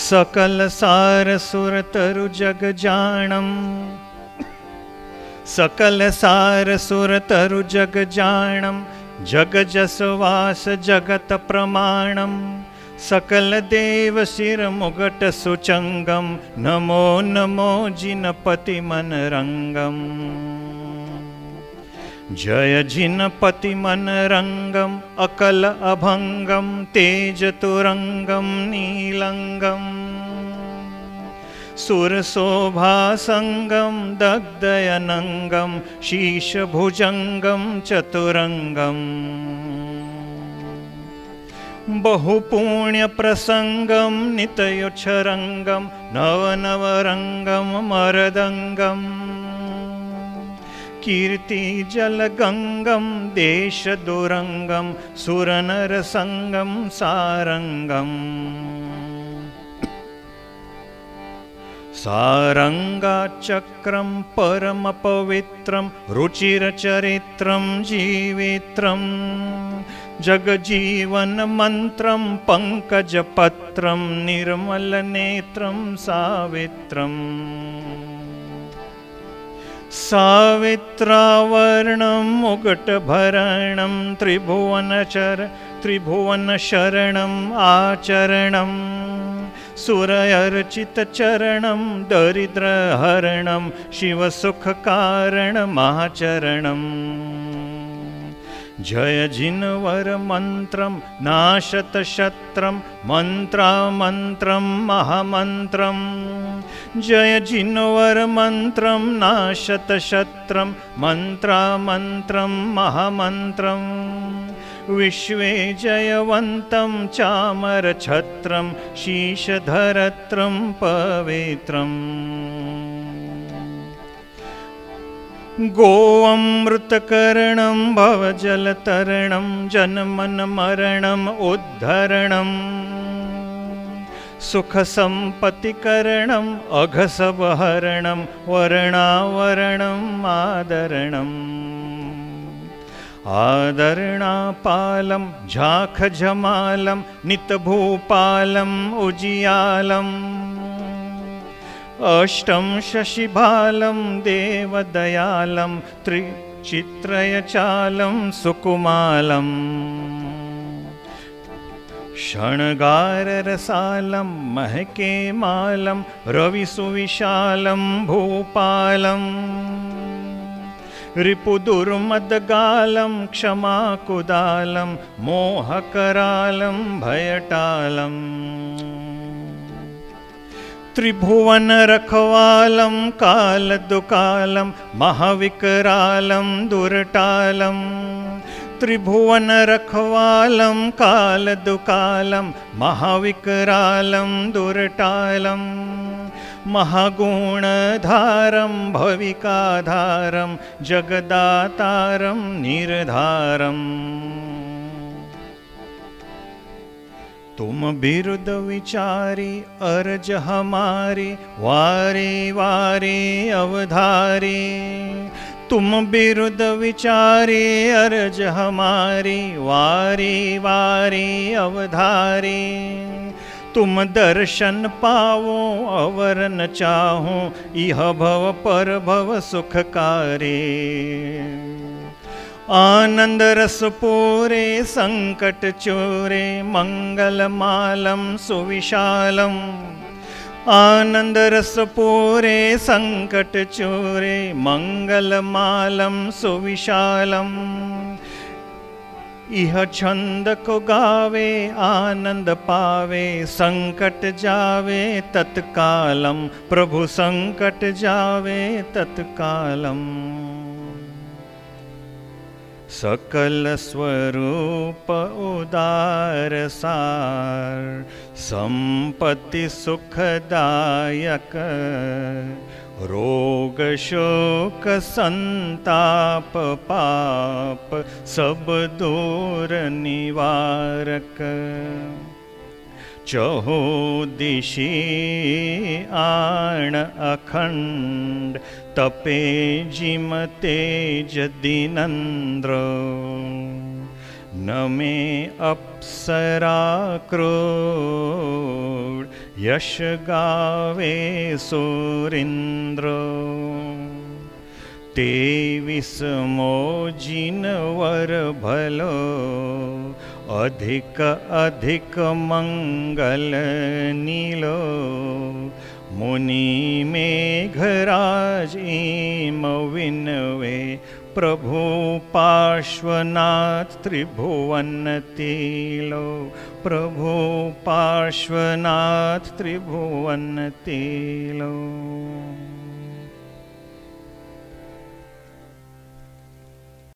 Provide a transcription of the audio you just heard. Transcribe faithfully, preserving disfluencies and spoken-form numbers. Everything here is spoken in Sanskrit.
सकल सार सुर तरु जग जाणम, सकल सार सुर तरु जग जाणम, जग जसवास जगत प्रमाणम, सकल देव शिर मुगट सुचंगम, नमो नमो जिनपति मन रंगम। जय जिनपति मन रंगम, अकल अभंगम, तेज तुरंगम नीलंगम, सुर शोभा संगम, दग्धयनंगम, शीश भुजंगम चतुरंगम, बहुपुण्य प्रसंगम, नितयुच्छरंगम, नव नवरंगम मरदंगम, कीर्ति जलगंगम, देश दुरंगम, सुरनर संगम सारंगम, सारंगा चक्रम परम पवित्रम, रुचिर चरित्रम जीवित्रम, जगजीवन मंत्रम पंकज पत्रम, निर्मल नेत्रम सावित्रम, सावित्रावर्णम मुकुट भरणम, त्रिभुवनचर त्रिभुवन शरणम आचरणम, सुरयर्चित चरणम, दरिद्र हरणम, शिव सुख कारणम आचरणम, जय जिनवर मंत्रम, नाशत शत्रम, मंत्रा मंत्रम महामंत्रम, जय जिनवर मंत्रम, नाशत शत्रम, मंत्रा मंत्रम महामंत्रम, विश्वे जयवंतं चामर छत्रम, शीशधरत्रम पवित्रम, गोअमृतकरणं भवजलतरणं, जनमन मरणं उद्धरणं, सुख संपत्तिकरणं, अघसवहरणं, वर्णावरणं आदरणम्, आदरणापालं झाखझमालं, नितभूपालं उजियालम्, अष्टं शशिभालं देवदयालं, त्रिचित्रयचालं सुकुमालम्, षण्गाररसालं महके मालं, रविसुविशालं भूपालं, रिपुदुर्मदगालं क्षमाकुदालं, मोहकरालं भयटालम्, त्रिभुवन रखवालं कालदुकालं, महाविकरालं दुर्टालं, त्रिभुवन रखवालं कालदुकालं, महाविकरालं दुर्टालं, महागुणधारं भविकाधारं, जगदातारं निर्धारम्, तुम बिरुद विचारी अर्ज हमारी, वारी वारी अवधारी, तुम बिरुद विचारी अर्ज हमारी, वारी वारी अवधारी, तुम दर्शन पावो अवर न चाहो, इह भव पर भव सुखकारी, आनंद रस पूरे संकट चोरे, मंगल मालम सुविशालम, आनंद रस पूरे संकट चोरे, मंगल मालम सुविशालम, इह छंद को गावे आनंद पावे, संकट जावे तत्कालम, प्रभु संकट जावे तत्कालम, सकल स्वरूप उदार सार, संपत्ति सुखदायक, रोग शोक संताप पाप, सब दूर निवारक, चहु दिशि आण अखंड, तपे जिम तेज दीनंद्र, नमे अप्सरा क्रोड, यश गावे सुरेन्द्र तेविसमो जिनवर भलो अधिक अधिक मंगल नीलो मुनि मेघराज ईम विनवे प्रभु पार्श्वनाथ त्रिभुवन तेलो प्रभु पार्श्वनाथ त्रिभुवन तेलो।